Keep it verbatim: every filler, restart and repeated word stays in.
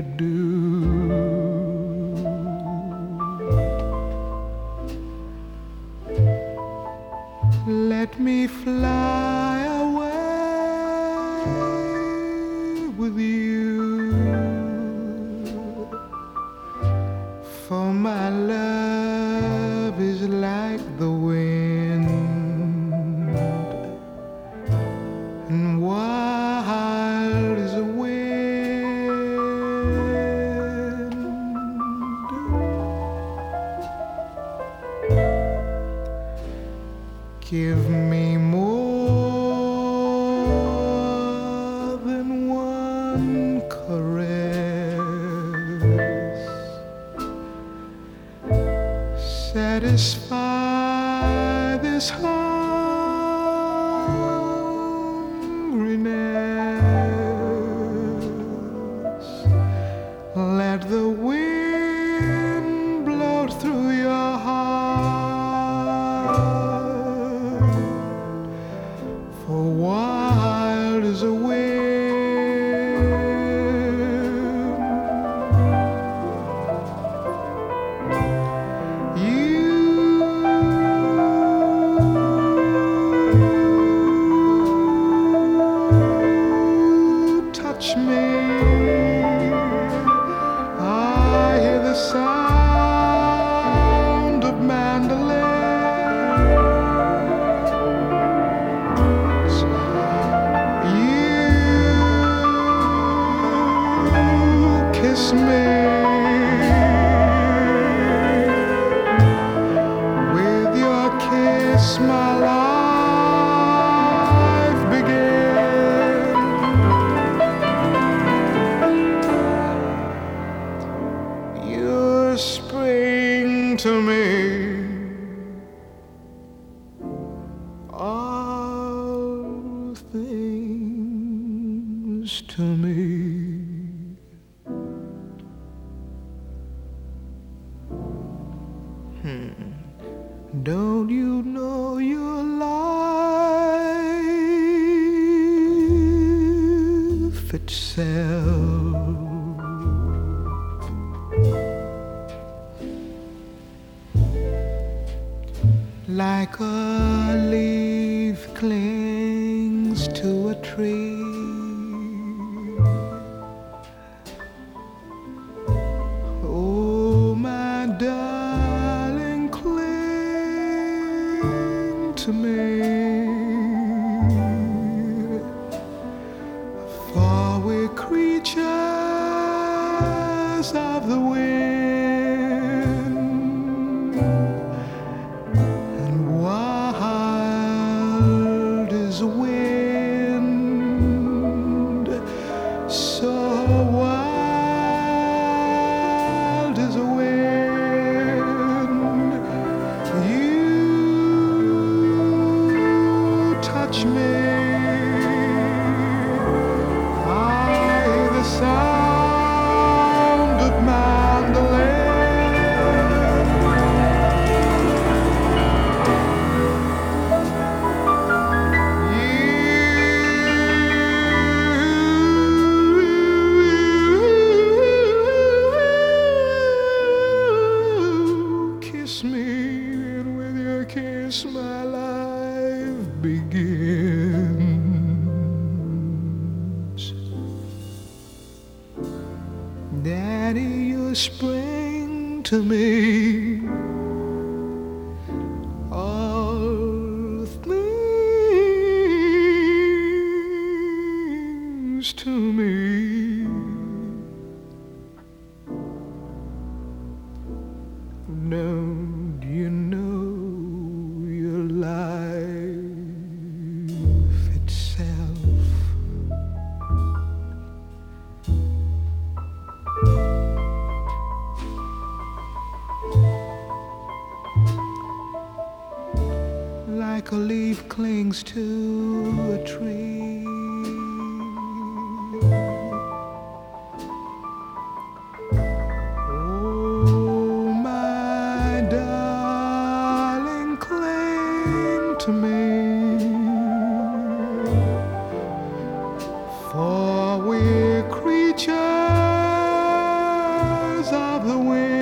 do. Let me fly away with you, for my love is like the wind, and wild is the wind. Give me more than one caress, satisfy this hungriness. Let the wind blow through your heart, for wild is a wind. You touch me, I hear the sound of mandolins. Kiss me with your kiss, my life begins. You're spring to me, all things to me. Hmm. Don't you know your life itself? Like a leaf clings to a tree, oh my darling, cling to me, for we're creatures of the wind, and wild is the wind, so wild is the wind. You touch me, I hear the sound of mandolin. You kiss me, and with your kiss my life begins. Daddy, you spring to me, all things to me. Don't you know your life itself? Like a leaf clings to a tree, oh my darling, cling to me, for we're creatures of the wind.